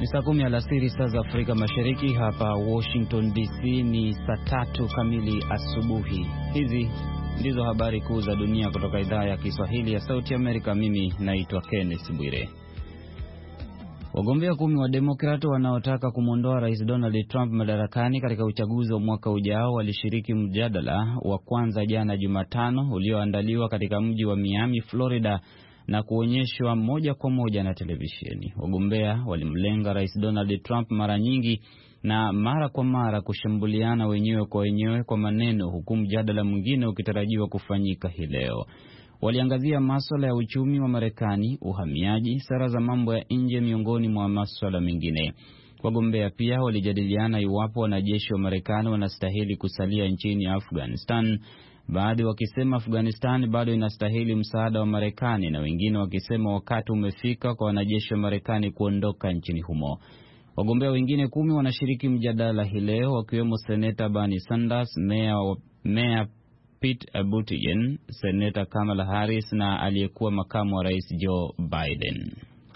Ni saa 10 alasiri saa za Afrika Mashariki. Hapa Washington DC ni saa 3 kamili asubuhi. Hizi ndizo habari kuu za dunia kutoka idhaa ya Kiswahili ya Sauti Amerika. Mimi naitwa Kenneth Bwire. Wagombea 10 wa Demokrat wanaotaka kumwondoa Rais Donald Trump madarakani katika uchaguzi wa mwaka ujao walishiriki mjadala wa kwanza jana Jumatano ulioandaliwa katika mji wa Miami, Florida, na kuonyeshwa moja kwa moja na televisheni. Wagombea walimlenga Rais Donald Trump mara nyingi na mara kwa mara kushambuliana wenyewe kwa wenyewe kwa maneno, huku mjadala mwingine ukitarajiwa kufanyika hii leo. Waliangazia masuala ya uchumi wa Marekani, uhamiaji, sera za mambo ya nje, miongoni mwa masuala mengine. Wagombea pia walijadiliana iwapo wanajeshi wa Marekani wanastahili kusalia nchini Afghanistan, baadhi wakisema Afghanistan bado inastahili msaada wa Marekani, na wengine wakisema wakati umefika kwa wanajeshi wa Marekani kuondoka nchini humo. Wagombea wengine 10 wanashiriki mjadala hii leo, wakiwemo Seneta Bernie Sanders, Mayor Pete Buttigieg, Seneta Kamala Harris na aliyekuwa makamu wa rais Joe Biden.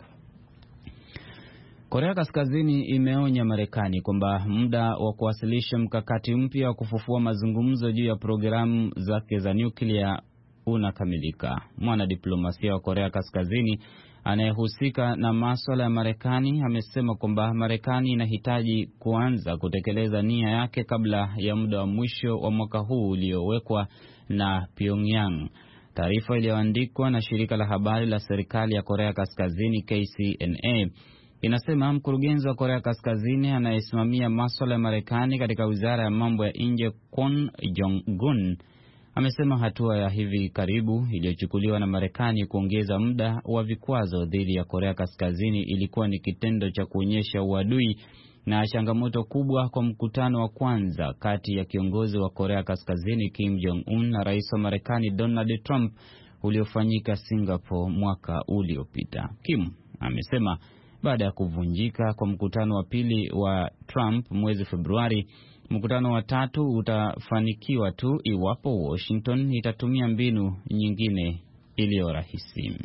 Korea Kaskazini imeonya Marekani kwamba muda wa kuwasilisha mkakati mpya wa kufufua mazungumzo juu ya programu zake za nyuklia unakamilika. Mwanadiplomasia wa Korea Kaskazini anayehusika na masuala ya Marekani amesema kwamba Marekani inahitaji kuanza kutekeleza nia yake kabla ya muda wa mwisho wa mwaka huu uliowekwa na Pyongyang. Taarifa iliyoandikwa na shirika la habari la serikali ya Korea Kaskazini KCNA inasema mkurugenzi wa Korea Kaskazini anayesimamia masuala ya Marekani katika wizara ya mambo ya nje Kwon Jong-gun amesema hatua ya hivi karibu iliyochukuliwa na Marekani kuongeza muda wa vikwazo dhidi ya Korea Kaskazini ilikuwa ni kitendo cha kuonyesha uadui na changamoto kubwa kwa mkutano wa kwanza kati ya kiongozi wa Korea Kaskazini Kim Jong-un na rais wa Marekani Donald Trump uliofanyika Singapore mwaka uliopita. Kim amesema baada ya kuvunjika kwa mkutano wa pili wa Trump mwezi Februari, mkutano wa tatu utafanikiwa tu iwapo Washington itatumia mbinu nyingine iliyo rahisi.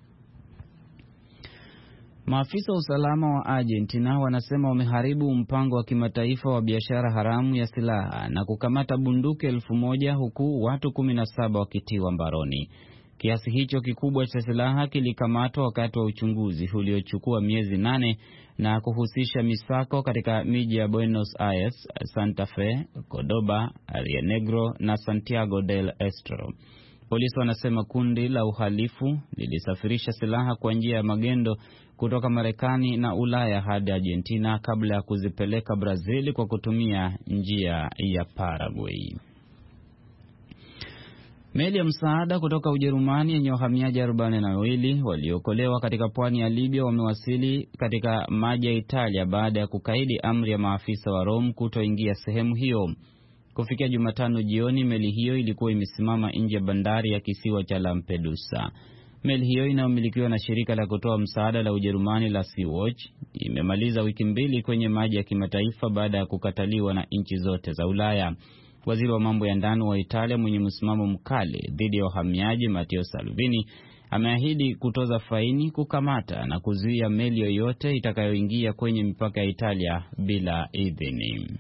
Maafisa wa usalama wa Argentina wanasema wameharibu mpango wa kimataifa wa biashara haramu ya silaha na kukamata bunduki 1000 huku watu 17 wakitiwa mbaroni. Kiasi hicho kikubwa cha silaha kilikamatwa wakati wa uchunguzi uliochukua miezi 8 na kuhusisha misako katika miji ya Buenos Aires, Santa Fe, Cordoba, Rio Negro na Santiago del Estero. Polisi wanasema kundi la uhalifu lilisafirisha silaha kwa njia ya magendo kutoka Marekani na Ulaya hadi Argentina kabla ya kuzipeleka Brazil kwa kutumia njia ya Paraguay. Meli ya msaada kutoka Ujerumani yenye wahamiaji 42 waliokolewa katika pwani ya Libya wamewasili katika maji ya Italia baada ya kukaidi amri ya maafisa wa Rome kutoingia sehemu hiyo. Kufikia Jumatano jioni, meli hiyo ilikuwa imesimama nje ya bandari ya kisiwa cha Lampedusa. Meli hiyo inayomilikiwa na shirika la kutoa msaada la Ujerumani la Sea-Watch imemaliza wiki 2 kwenye maji ya kimataifa baada ya kukataliwa na nchi zote za Ulaya. Waziri wa mambo ya ndani wa Italia mwenye msimamo mkali dhidi ya wahamiaji Matteo Salvini ameahidi kutoza faini, kukamata na kuzuia meli yoyote itakayoingia kwenye mipaka ya Italia bila idhini.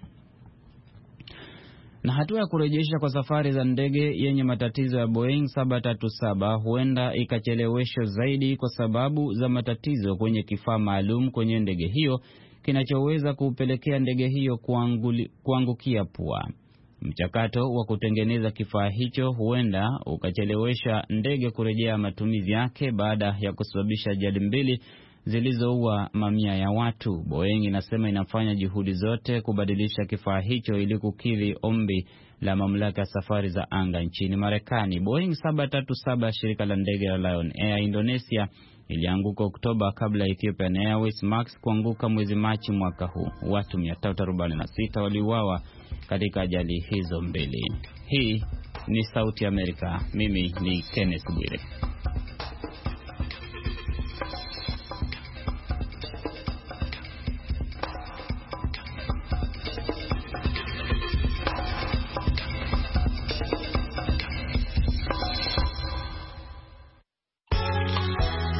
Na hatua ya kurejesha kwa safari za ndege yenye matatizo ya Boeing 737 huenda ikacheleweshwa zaidi kwa sababu za matatizo kwenye kifaa maalum kwenye ndege hiyo kinachoweza kupelekea ndege hiyo kuangukia pua. Mchakato wa kutengeneza kifaa hicho huenda ukachelewesha ndege kurejea matumizi yake baada ya kusababisha ajali 2 zilizoua mamia ya watu. Boeing inasema inafanya juhudi zote kubadilisha kifaa hicho ili kukidhi ombi la mamlaka ya safari za anga nchini Marekani. Boeing 737 shirika la ndege la Lion Air Indonesia ilianguka Oktoba kabla Ethiopian Airways Max kuanguka mwezi Machi mwaka huu. Watu 346 waliuawa katika ajali hizo 2. Hii ni Sauti Amerika. Mimi ni Kenneth Bwire.